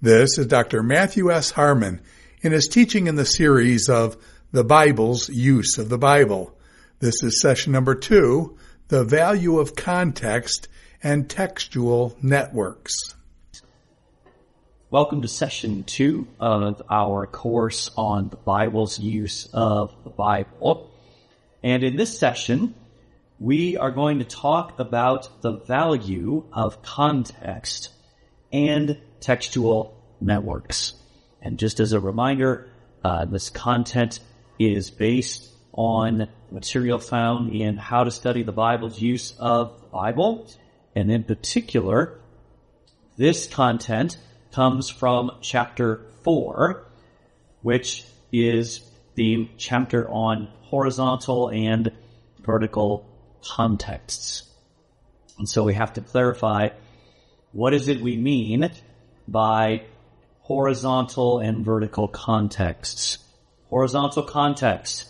This is Dr. Matthew S. Harmon in his teaching in the series of The Bible's Use of the Bible. This is session number 2, The Value of Context and Textual Networks. Welcome to session 2 of our course on the Bible's use of the Bible. And in this session, we are going to talk about the value of context and textual networks. And just as a reminder, this content is based on material found in How to Study the Bible's Use of the Bible. And in particular, this content comes from chapter 4, which is the chapter on horizontal and vertical contexts. And so we have to clarify, what is it we mean by horizontal and vertical contexts? Horizontal context.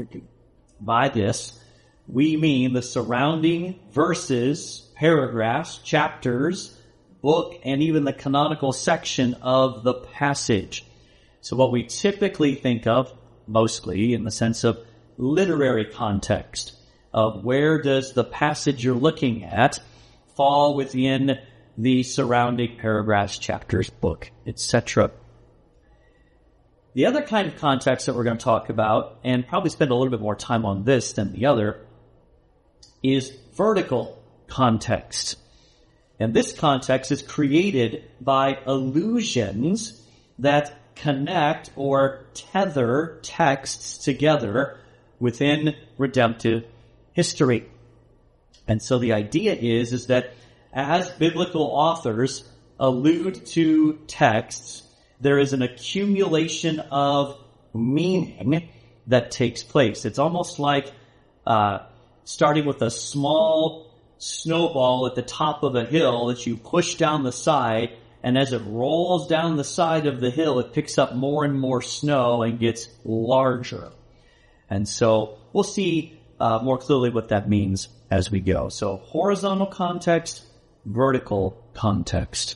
By this, we mean the surrounding verses, paragraphs, chapters, book, and even the canonical section of the passage. So what we typically think of, mostly in the sense of literary context, of where does the passage you're looking at fall within the surrounding paragraphs, chapters, book, etc. The other kind of context that we're going to talk about, and probably spend a little bit more time on this than the other, is vertical context. And this context is created by allusions that connect or tether texts together within redemptive history. And so the idea is that as biblical authors allude to texts, there is an accumulation of meaning that takes place. It's almost like starting with a small snowball at the top of a hill that you push down the side, and as it rolls down the side of the hill, it picks up more and more snow and gets larger. And so we'll see more clearly what that means as we go. So horizontal context, vertical context.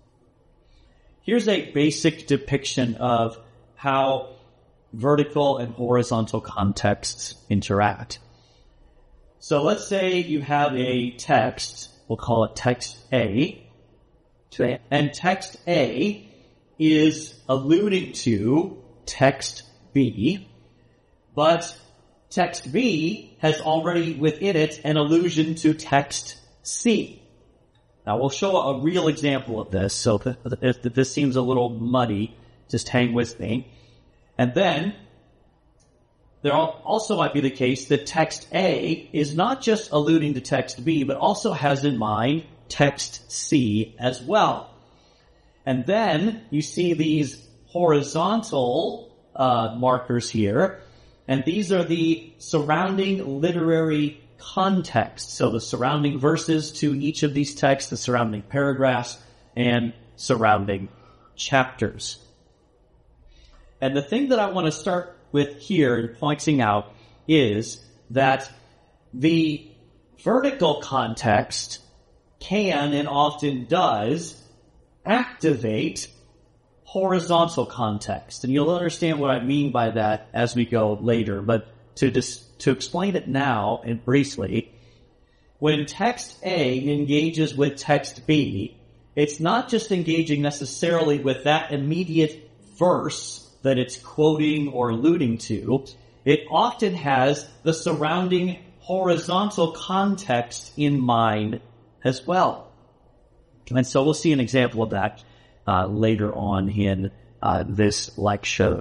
Here's a basic depiction of how vertical and horizontal contexts interact. So let's say you have a text, we'll call it text A, and text A is alluding to text B, but text B has already within it an allusion to text C. Now we'll show a real example of this, so if this seems a little muddy, just hang with me. And then there also might be the case that text A is not just alluding to text B, but also has in mind text C as well. And then you see these horizontal markers here, and these are the surrounding literary context. So the surrounding verses to each of these texts, the surrounding paragraphs, and surrounding chapters. And the thing that I want to start with here and pointing out is that the vertical context can and often does activate horizontal context. And you'll understand what I mean by that as we go later. But to explain it now and briefly, when text A engages with text B, it's not just engaging necessarily with that immediate verse that it's quoting or alluding to. It often has the surrounding horizontal context in mind as well. And so we'll see an example of that later on in this lecture.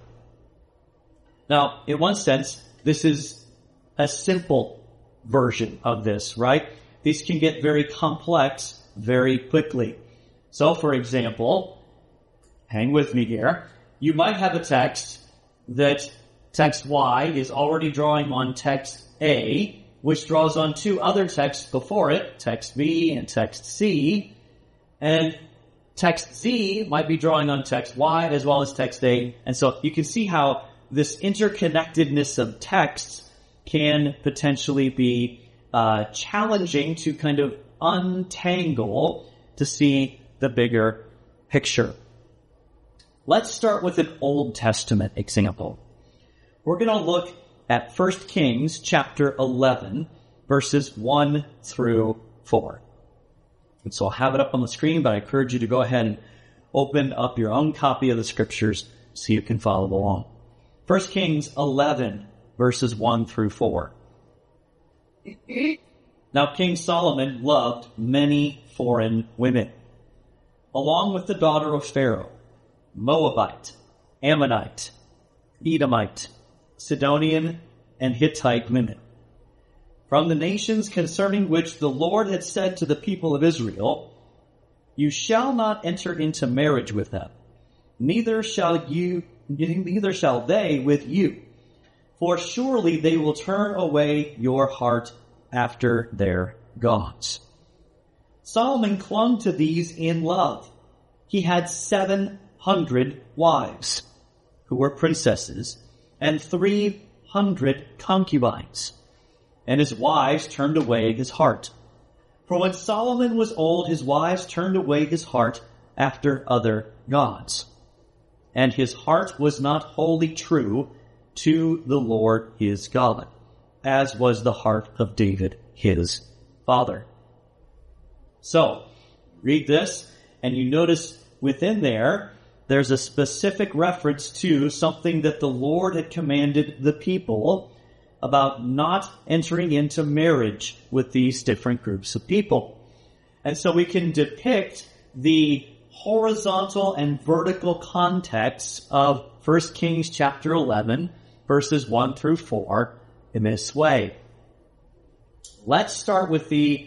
Now, in one sense, this is a simple version of this, right? These can get very complex very quickly. So, for example, hang with me here. You might have a text that text Y is already drawing on text A, which draws on two other texts before it, text B and text C, and text Z might be drawing on text Y as well as text A. And so you can see how this interconnectedness of texts can potentially be challenging to kind of untangle to see the bigger picture. Let's start with an Old Testament example. We're going to look at 1 Kings chapter 11, verses 1 through 4. And so I'll have it up on the screen, but I encourage you to go ahead and open up your own copy of the scriptures so you can follow along. 1 Kings 11, verses 1 through 4. Now King Solomon loved many foreign women, along with the daughter of Pharaoh, Moabite, Ammonite, Edomite, Sidonian, and Hittite women, from the nations concerning which the Lord had said to the people of Israel, "You shall not enter into marriage with them, neither shall they with you, for surely they will turn away your heart after their gods." Solomon clung to these in love. He had 700 wives, who were princesses, and 300 concubines. And his wives turned away his heart. For when Solomon was old, his wives turned away his heart after other gods. And his heart was not wholly true to the Lord his God, as was the heart of David his father. So, read this, and you notice within there's a specific reference to something that the Lord had commanded the people about not entering into marriage with these different groups of people. And so we can depict the horizontal and vertical context of 1 Kings chapter 11, verses 1 through 4 in this way. Let's start with the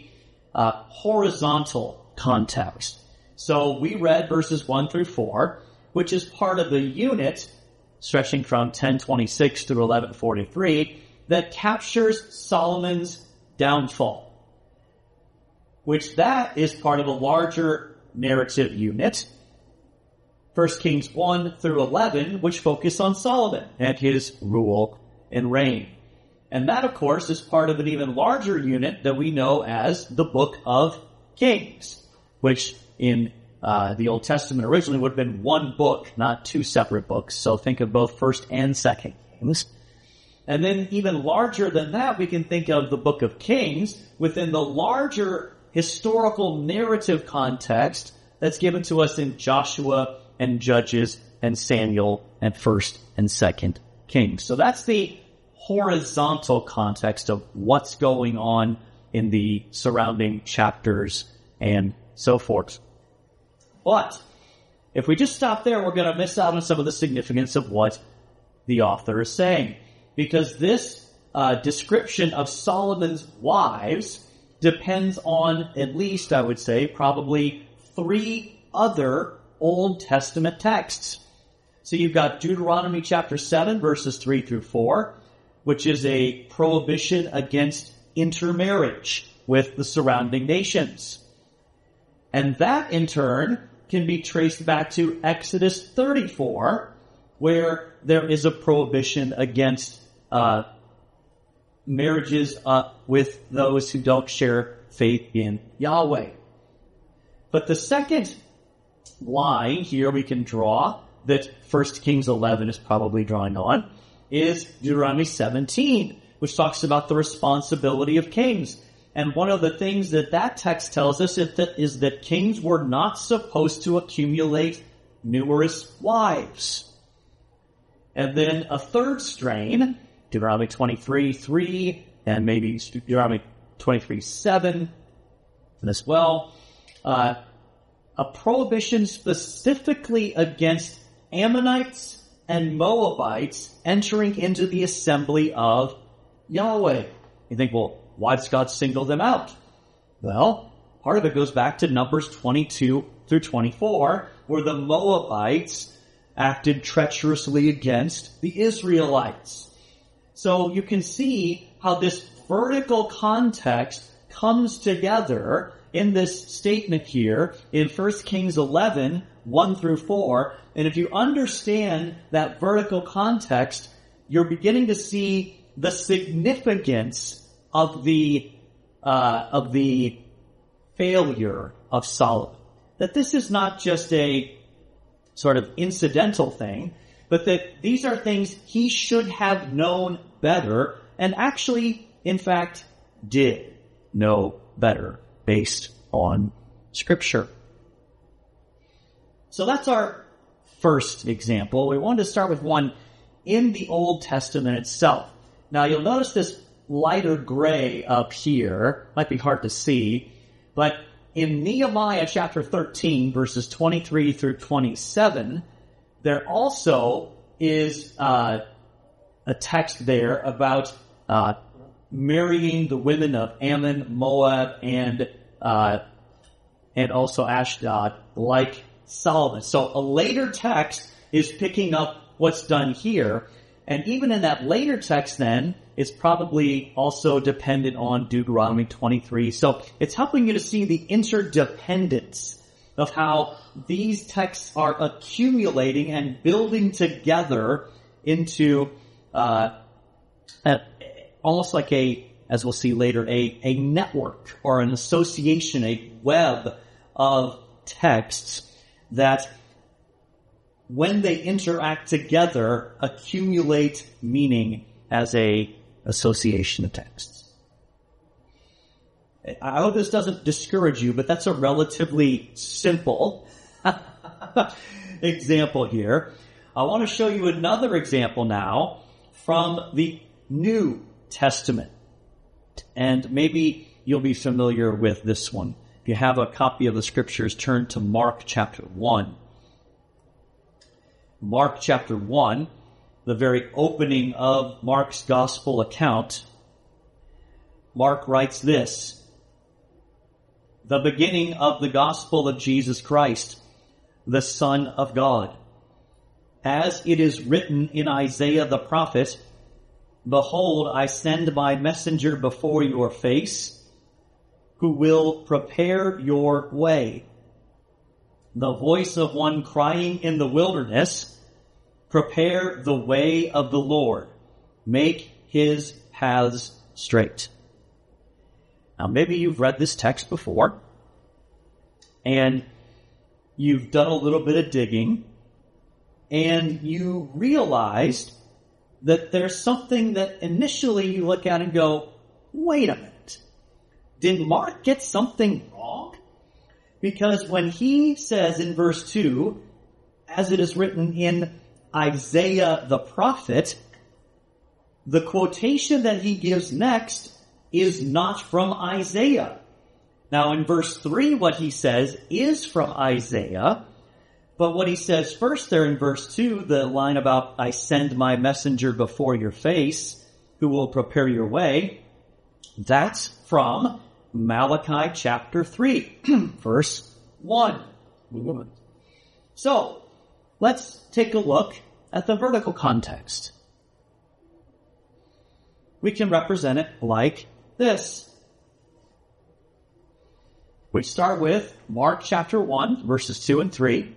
horizontal context. So we read verses 1 through 4, which is part of the unit stretching from 1026 through 1143 that captures Solomon's downfall, which that is part of a larger narrative unit, 1 Kings 1 through 11, which focus on Solomon and his rule and reign. And that, of course, is part of an even larger unit that we know as the Book of Kings, which in the Old Testament originally would have been one book, not two separate books. So think of both 1st and 2nd Kings. And then even larger than that, we can think of the Book of Kings within the larger historical narrative context that's given to us in Joshua and Judges and Samuel and 1st and 2nd Kings. So that's the horizontal context of what's going on in the surrounding chapters and so forth. But if we just stop there, we're going to miss out on some of the significance of what the author is saying. Because this description of Solomon's wives depends on, at least I would say, probably 3 other Old Testament texts. So you've got Deuteronomy chapter 7, verses 3 through 4, which is a prohibition against intermarriage with the surrounding nations. And that, in turn, can be traced back to Exodus 34, where there is a prohibition against marriages with those who don't share faith in Yahweh. But the second line here we can draw that 1 Kings 11 is probably drawing on is Deuteronomy 17, which talks about the responsibility of kings. And one of the things that text tells us is that kings were not supposed to accumulate numerous wives. And then a third strain, Deuteronomy 23:3, and maybe Deuteronomy 23:7 as well, a prohibition specifically against Ammonites and Moabites entering into the assembly of Yahweh. You think, well, why does God single them out? Well, part of it goes back to Numbers 22 through 24, where the Moabites acted treacherously against the Israelites. So you can see how this vertical context comes together in this statement here in 1 Kings 11, 1 through 4. And if you understand that vertical context, you're beginning to see the significance of the failure of Solomon. That this is not just a sort of incidental thing, but that these are things he should have known better and actually, in fact, did know better based on Scripture. So that's our first example. We wanted to start with one in the Old Testament itself. Now you'll notice this lighter gray up here. Might be hard to see, but in Nehemiah chapter 13, verses 23 through 27, there also is a text there about marrying the women of Ammon, Moab, and also Ashdod, like Solomon. So a later text is picking up what's done here. And even in that later text then, it's probably also dependent on Deuteronomy 23. So it's helping you to see the interdependence of how these texts are accumulating and building together into almost like as we'll see later, a network or an association, a web of texts that when they interact together accumulate meaning as a association of texts. I hope this doesn't discourage you, but that's a relatively simple example here. I want to show you another example now from the New Testament. And maybe you'll be familiar with this one. If you have a copy of the Scriptures, turn to Mark chapter 1. Mark chapter 1, the very opening of Mark's gospel account. Mark writes this: the beginning of the gospel of Jesus Christ, the Son of God. As it is written in Isaiah the prophet, behold, I send my messenger before your face, who will prepare your way. The voice of one crying in the wilderness, prepare the way of the Lord, make his paths straight. Now maybe you've read this text before, and you've done a little bit of digging, and you realized that there's something that initially you look at and go, wait a minute, did Mark get something wrong? Because when he says in verse 2, as it is written in Isaiah the prophet, the quotation that he gives next is not from Isaiah. Now in verse 3, what he says is from Isaiah, but what he says first there in verse 2, the line about, I send my messenger before your face, who will prepare your way, that's from Malachi chapter 3, verse 1. So, let's take a look at the vertical context. We can represent it like this. We start with Mark chapter 1, verses 2 and 3.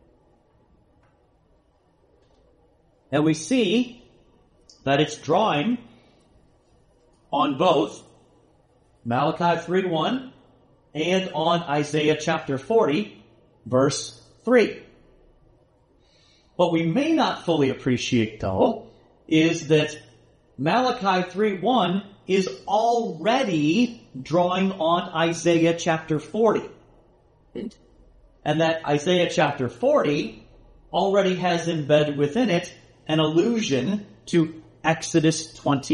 And we see that it's drawing on both Malachi 3:1 and on Isaiah chapter 40, verse 3. What we may not fully appreciate, though, is that Malachi 3:1 is already drawing on Isaiah chapter 40. And that Isaiah chapter 40 already has embedded within it an allusion to Exodus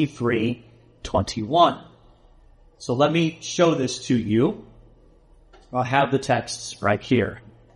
23:21. So let me show this to you. I'll have the texts right here.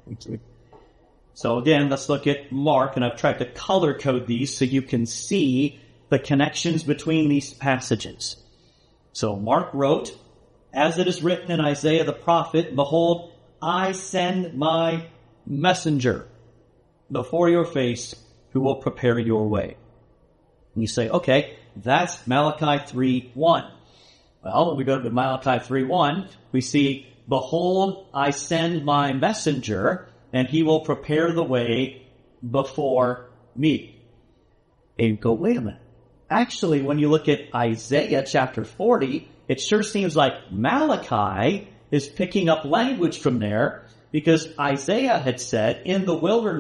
So again, let's look at Mark, and I've tried to color code these so you can see the connections between these passages. So Mark wrote, as it is written in Isaiah the prophet, behold, I send my messenger before your face, who will prepare your way. And you say, okay, that's Malachi 3:1. Well, when we go to Malachi 3:1, we see, behold, I send my messenger, and he will prepare the way before me. And you go, wait a minute. Actually, when you look at Isaiah chapter 40, it sure seems like Malachi is picking up language from there, because Isaiah had said, in the wilderness,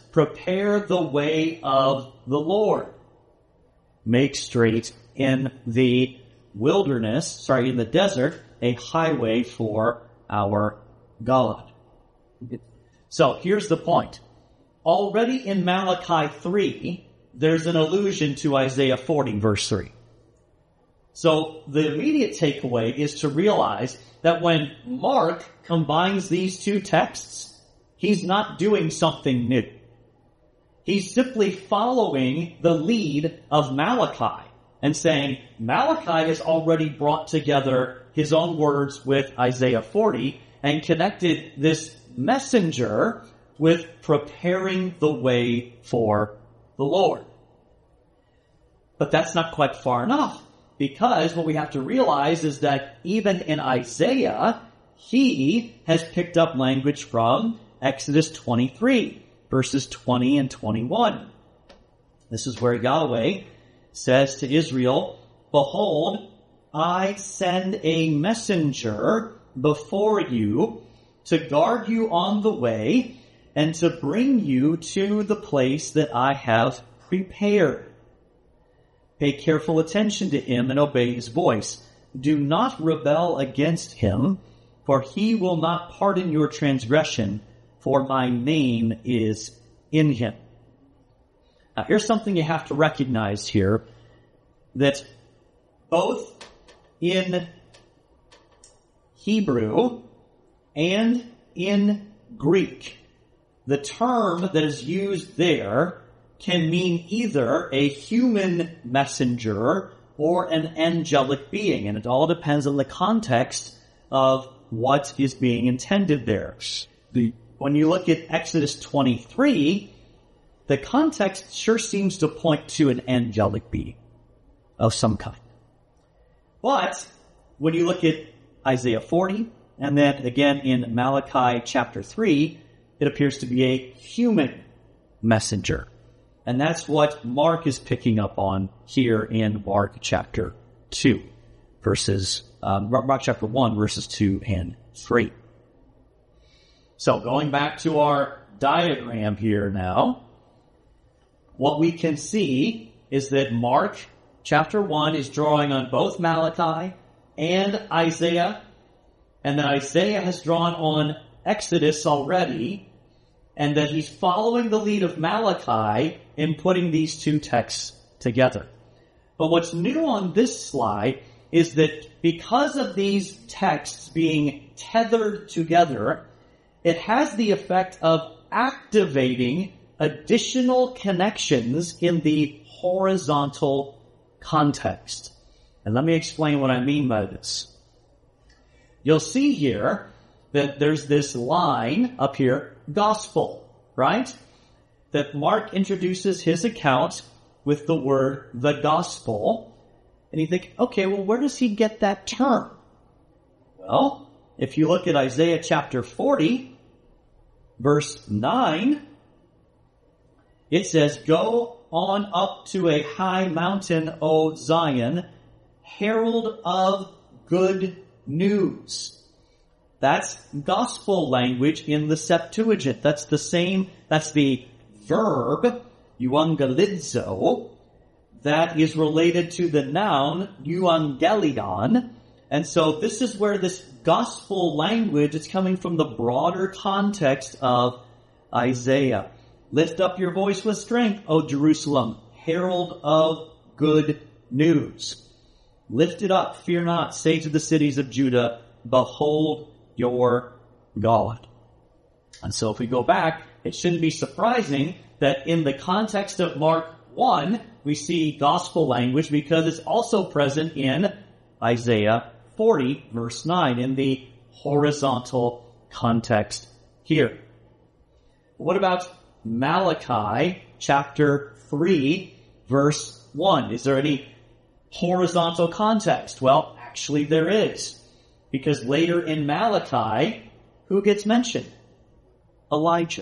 prepare the way of the Lord. Make straight in the in the desert, a highway for our God. So here's the point. Already in Malachi 3, there's an allusion to Isaiah 40, verse 3. So the immediate takeaway is to realize that when Mark combines these two texts, he's not doing something new. He's simply following the lead of Malachi and saying, Malachi has already brought together his own words with Isaiah 40 and connected this messenger with preparing the way for the Lord. But that's not quite far enough, because what we have to realize is that even in Isaiah, he has picked up language from Exodus 23, verses 20 and 21. This is where Yahweh says to Israel, Behold, I send a messenger before you to guard you on the way and to bring you to the place that I have prepared. Pay careful attention to him and obey his voice. Do not rebel against him, for he will not pardon your transgression, for my name is in him. Now, here's something you have to recognize here, that both in Hebrew and in Greek, the term that is used there can mean either a human messenger or an angelic being, and it all depends on the context of what is being intended there. When you look at Exodus 23, the context sure seems to point to an angelic being of some kind. But when you look at Isaiah 40, and then again in Malachi chapter 3, it appears to be a human messenger. And that's what Mark is picking up on here in Mark chapter 2, Mark chapter 1, verses 2 and 3. So going back to our diagram here now, what we can see is that Mark chapter 1 is drawing on both Malachi and Isaiah, and that Isaiah has drawn on Exodus already, and that he's following the lead of Malachi in putting these two texts together. But what's new on this slide is that because of these texts being tethered together, it has the effect of activating additional connections in the horizontal context. And let me explain what I mean by this. You'll see here that there's this line up here, gospel, right? That Mark introduces his account with the word the gospel. And you think, okay, well, where does he get that term? Well, if you look at Isaiah chapter 40, verse 9, it says, Go on up to a high mountain, O Zion, herald of good news. That's gospel language in the Septuagint. That's the verb, euangelizo, that is related to the noun, euangelion. And so this is where this gospel language is coming from, the broader context of Isaiah. Lift up your voice with strength, O Jerusalem, herald of good news. Lift it up, fear not, say to the cities of Judah, behold your God. And so if we go back, it shouldn't be surprising that in the context of Mark 1, we see gospel language because it's also present in Isaiah 40, verse 9, in the horizontal context here. What about Malachi chapter 3, verse 1? Is there any horizontal context? Well, actually there is. Because later in Malachi, who gets mentioned? Elijah.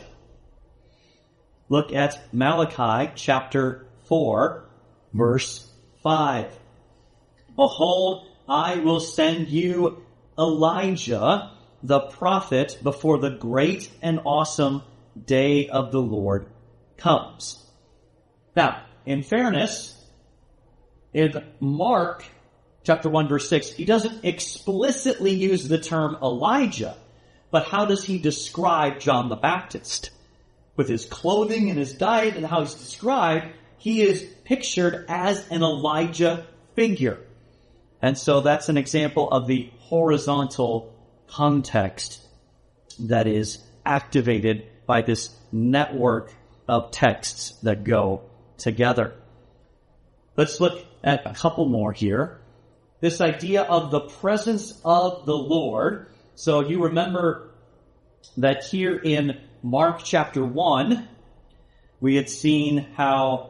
Look at Malachi chapter 4, verse 5. Behold, I will send you Elijah, the prophet, before the great and awesome day of the Lord comes. Now, in fairness, in Mark chapter 1, verse 6, he doesn't explicitly use the term Elijah, but how does he describe John the Baptist? With his clothing and his diet and how he's described, he is pictured as an Elijah figure. And so that's an example of the horizontal context that is activated by this network of texts that go together. Let's look at a couple more here. This idea of the presence of the Lord. So you remember that here in Mark chapter 1, we had seen how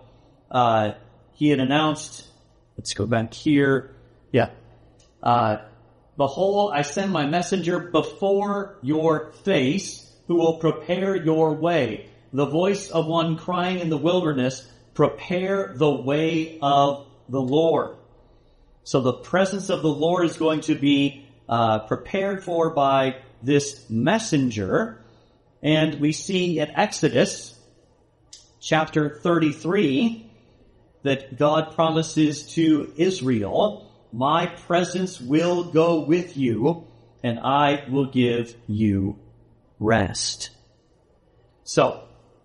he had announced, let's go back here. Yeah. Behold, I send my messenger before your face, who will prepare your way. The voice of one crying in the wilderness, prepare the way of the Lord. So the presence of the Lord is going to be prepared for by this messenger. And we see in Exodus chapter 33 that God promises to Israel, my presence will go with you, and I will give you rest. So,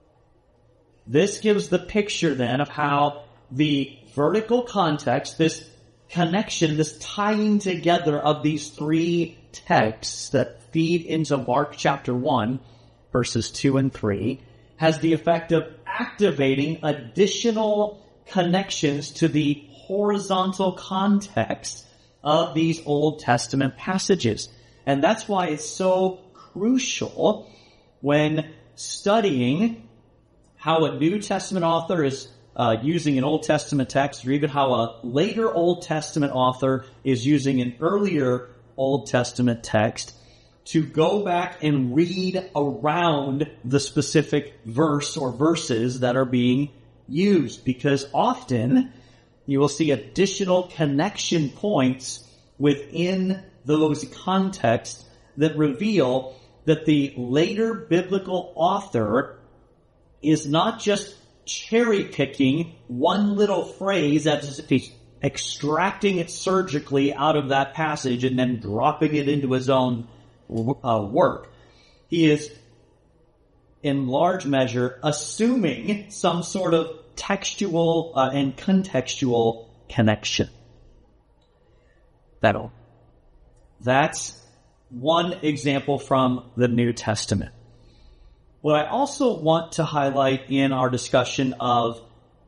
this gives the picture then of how the vertical context, this connection, this tying together of these three texts that feed into Mark chapter 1, verses 2 and 3, has the effect of activating additional connections to the horizontal context of these Old Testament passages. And that's why it's so crucial when studying how a New Testament author is using an Old Testament text, or even how a later Old Testament author is using an earlier Old Testament text, to go back and read around the specific verse or verses that are being used. Because often you will see additional connection points within those contexts that reveal that the later biblical author is not just cherry-picking one little phrase as if he's extracting it surgically out of that passage and then dropping it into his own work. He is, in large measure, assuming some sort of textual and contextual connection. That's one example from the New Testament. What I also want to highlight in our discussion of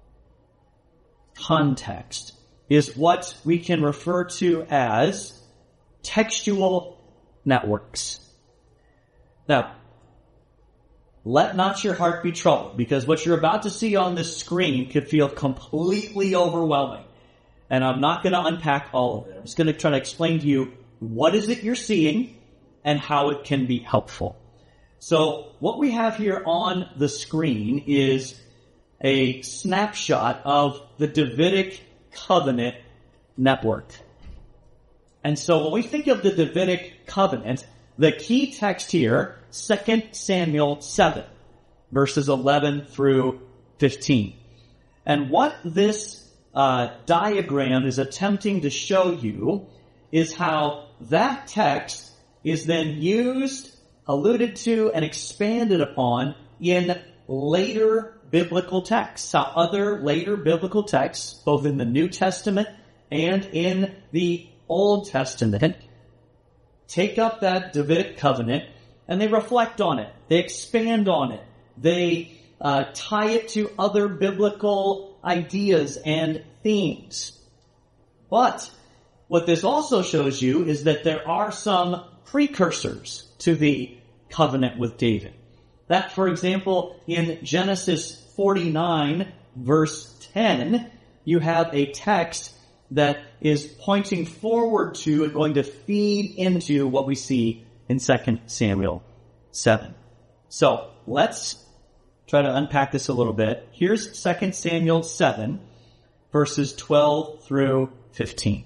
context is what we can refer to as textual networks. Now, let not your heart be troubled, because what you're about to see on this screen could feel completely overwhelming. And I'm not going to unpack all of it. I'm just going to try to explain to you what is it you're seeing and how it can be helpful. So what we have here on the screen is a snapshot of the Davidic covenant network. And so when we think of the Davidic covenant, the key text here, 2 Samuel 7, verses 11 through 15. And what this diagram is attempting to show you is how that text is then used, alluded to, and expanded upon in later biblical texts. How other later biblical texts, both in the New Testament and in the Old Testament, take up that Davidic covenant and they reflect on it. They expand on it. They tie it to other biblical ideas and themes. But what this also shows you is that there are some precursors to the covenant with David. That, for example, in Genesis 49, verse 10, you have a text that is pointing forward to and going to feed into what we see in 2 Samuel 7. So let's try to unpack this a little bit. Here's 2 Samuel 7, verses 12 through 15.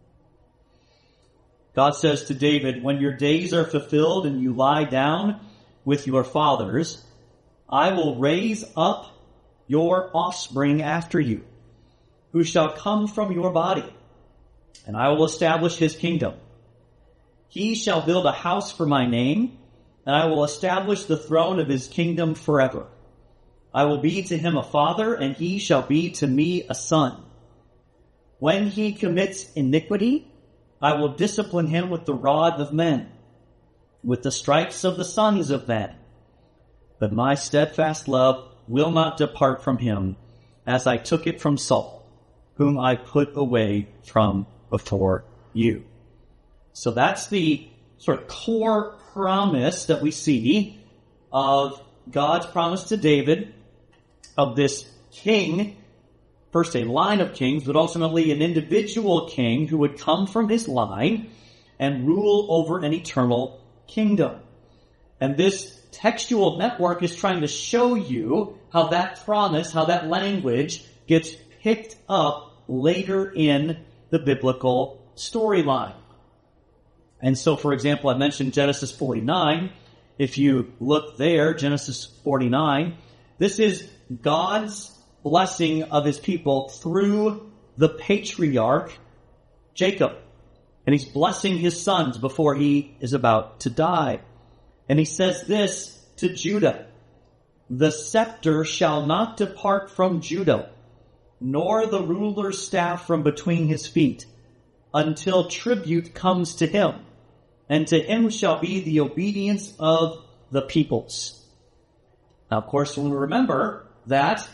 God says to David, when your days are fulfilled and you lie down with your fathers, I will raise up your offspring after you, who shall come from your body, and I will establish his kingdom. He shall build a house for my name, and I will establish the throne of his kingdom forever. I will be to him a father, and he shall be to me a son. When he commits iniquity, I will discipline him with the rod of men, with the stripes of the sons of men. But my steadfast love will not depart from him, as I took it from Saul, whom I put away from before you. So that's the sort of core promise that we see of God's promise to David of this king, first a line of kings, but ultimately an individual king who would come from his line and rule over an eternal kingdom. And this textual network is trying to show you how that promise, how that language gets picked up later in the biblical storyline. And so, for example, I mentioned Genesis 49. If you look there, Genesis 49, this is God's blessing of his people through the patriarch Jacob. And he's blessing his sons before he is about to die. And he says this to Judah: the scepter shall not depart from Judah, nor the ruler's staff from between his feet, until tribute comes to him, and to him shall be the obedience of the peoples. Now, of course, we'll remember that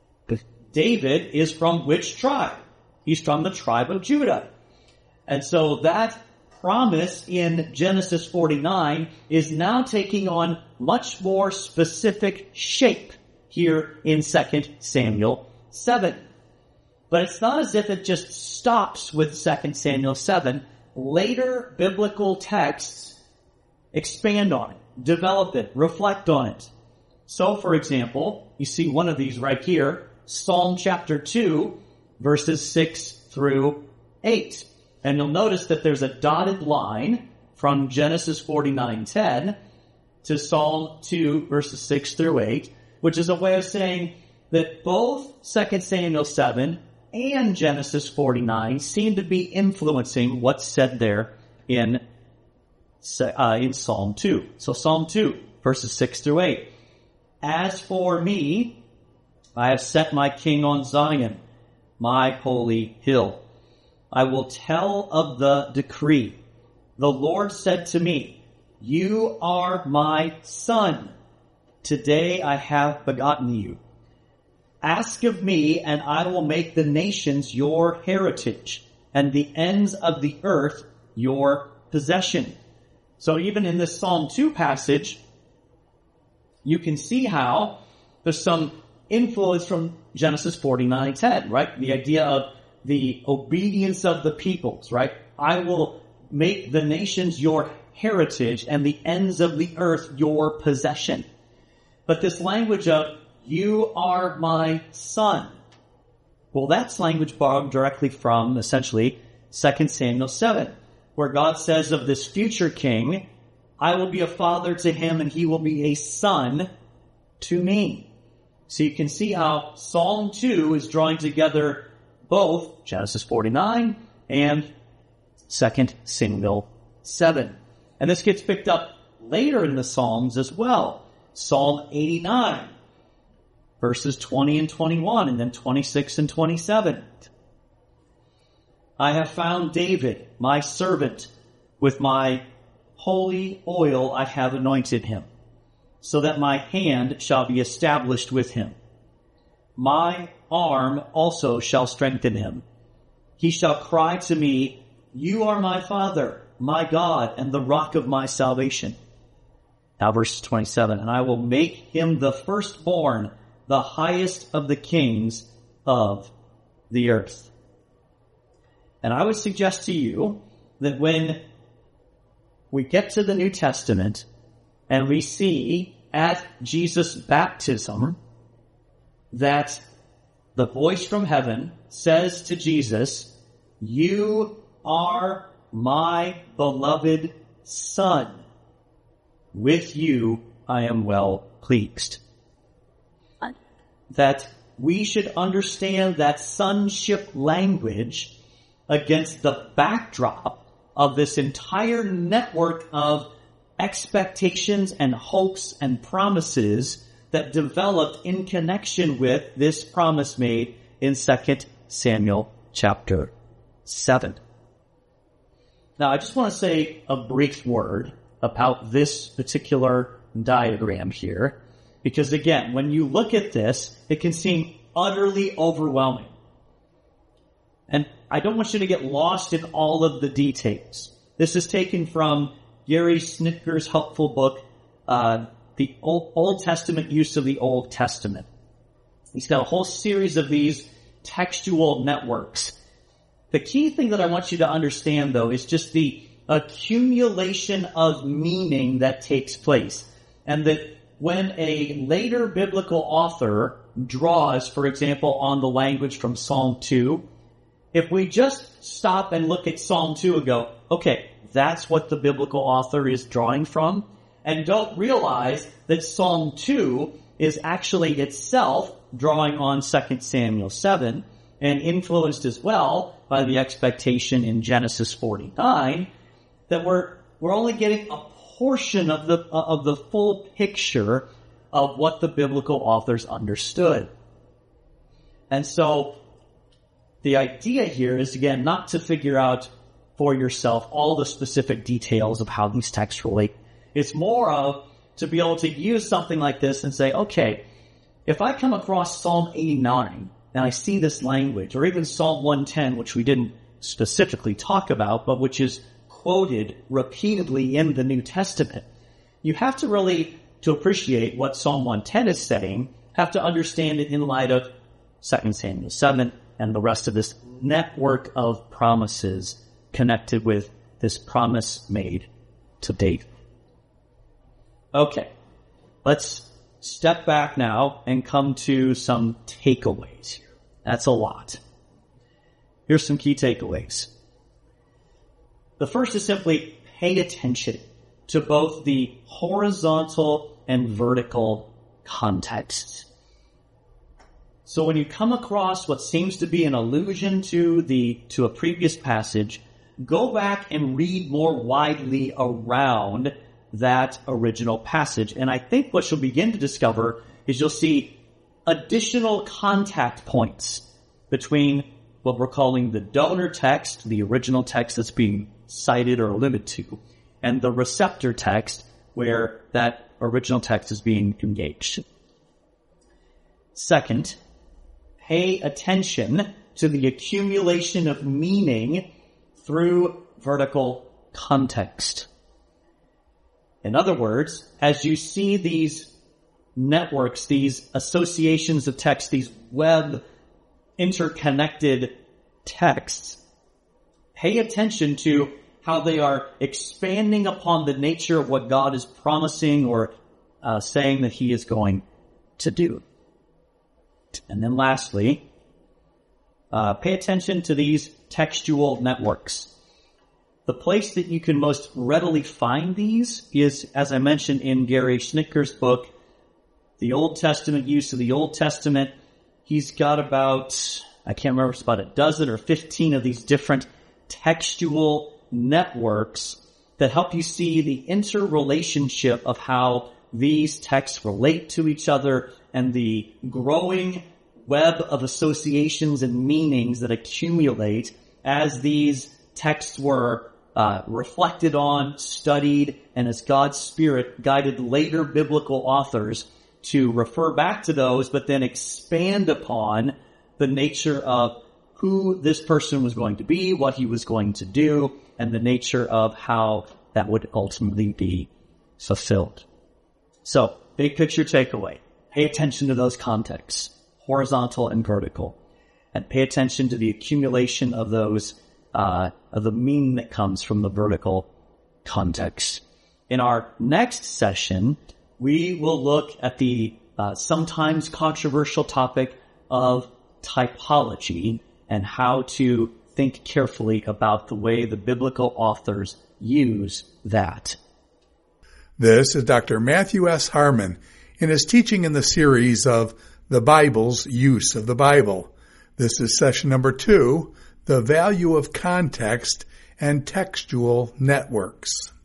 David is from which tribe? He's from the tribe of Judah. And so that promise in Genesis 49 is now taking on much more specific shape here in 2 Samuel 7. But it's not as if it just stops with 2 Samuel 7. Later biblical texts expand on it, develop it, reflect on it. So, for example, you see one of these right here, Psalm chapter 2, verses 6 through 8. And you'll notice that there's a dotted line from Genesis 49:10 to Psalm 2, verses 6 through 8, which is a way of saying that both 2 Samuel 7 and Genesis 49 seem to be influencing what's said there in Psalm 2. So Psalm 2, verses 6 through 8. As for me, I have set my king on Zion, my holy hill. I will tell of the decree. The Lord said to me, you are my son. Today I have begotten you. Ask of me, and I will make the nations your heritage, and the ends of the earth your possession. So even in this Psalm 2 passage, you can see how there's some influence from Genesis 49:10, right? The idea of the obedience of the peoples, right? I will make the nations your heritage and the ends of the earth your possession. But this language of, you are my son, well, that's language borrowed directly from, essentially, 2 Samuel 7, where God says of this future king, I will be a father to him and he will be a son to me. So you can see how Psalm 2 is drawing together both Genesis 49 and 2 Samuel 7. And this gets picked up later in the Psalms as well. Psalm 89, verses 20 and 21, and then 26 and 27. I have found David, my servant, with my holy oil I have anointed him, so that my hand shall be established with him. My arm also shall strengthen him. He shall cry to me, you are my Father, my God, and the rock of my salvation. Now verse 27, and I will make him the firstborn, the highest of the kings of the earth. And I would suggest to you that when we get to the New Testament and we see at Jesus' baptism that the voice from heaven says to Jesus, you are my beloved Son. With you I am well pleased. That we should understand that sonship language against the backdrop of this entire network of expectations and hopes and promises that developed in connection with this promise made in 2 Samuel chapter 7. Now, I just want to say a brief word about this particular diagram here, because again, when you look at this, it can seem utterly overwhelming. And I don't want you to get lost in all of the details. This is taken from Gary Snitker's helpful book, The Old Testament Use of the Old Testament. He's got a whole series of these textual networks. The key thing that I want you to understand, though, is just the accumulation of meaning that takes place. And that when a later biblical author draws, for example, on the language from Psalm 2, if we just stop and look at Psalm 2 and go, okay, that's what the biblical author is drawing from, and don't realize that Psalm 2 is actually itself drawing on 2 Samuel 7 and influenced as well by the expectation in Genesis 49, that we're only getting a portion of the full picture of what the biblical authors understood. And so the idea here is, again, not to figure out for yourself all the specific details of how these texts relate. It's more of to be able to use something like this and say, okay, if I come across Psalm 89 and I see this language, or even Psalm 110, which we didn't specifically talk about, but which is quoted repeatedly in the New Testament, you have to really, to appreciate what Psalm 110 is saying, have to understand it in light of 2 Samuel 7 and the rest of this network of promises connected with this promise made to David. Okay, let's step back now and come to some takeaways here. That's a lot. Here's some key takeaways. The first is simply pay attention to both the horizontal and vertical contexts. So when you come across what seems to be an allusion to a previous passage, go back and read more widely around that original passage. And I think what you'll begin to discover is you'll see additional contact points between what we're calling the donor text, the original text that's being cited or alluded to, and the receptor text where that original text is being engaged. Second, pay attention to the accumulation of meaning through vertical context. In other words, as you see these networks, these associations of text, these web interconnected texts, pay attention to how they are expanding upon the nature of what God is promising or saying that He is going to do. And then lastly, pay attention to these textual networks. The place that you can most readily find these is, as I mentioned in Gary Snitker's book, The Old Testament Use of the Old Testament. He's got about, I can't remember if it's about a dozen or 15 of these different textual networks that help you see the interrelationship of how these texts relate to each other and the growing web of associations and meanings that accumulate as these texts were reflected on, studied, and as God's Spirit guided later biblical authors to refer back to those, but then expand upon the nature of who this person was going to be, what he was going to do, and the nature of how that would ultimately be fulfilled. So, big picture takeaway. Pay attention to those contexts, horizontal and vertical, and pay attention to the accumulation of those of the meaning that comes from the vertical context. In our next session, we will look at the sometimes controversial topic of typology and how to think carefully about the way the biblical authors use that. This is Dr. Matthew S. Harmon in his teaching in the series of the Bible's use of the Bible. This is session number 2, the value of context and textual networks.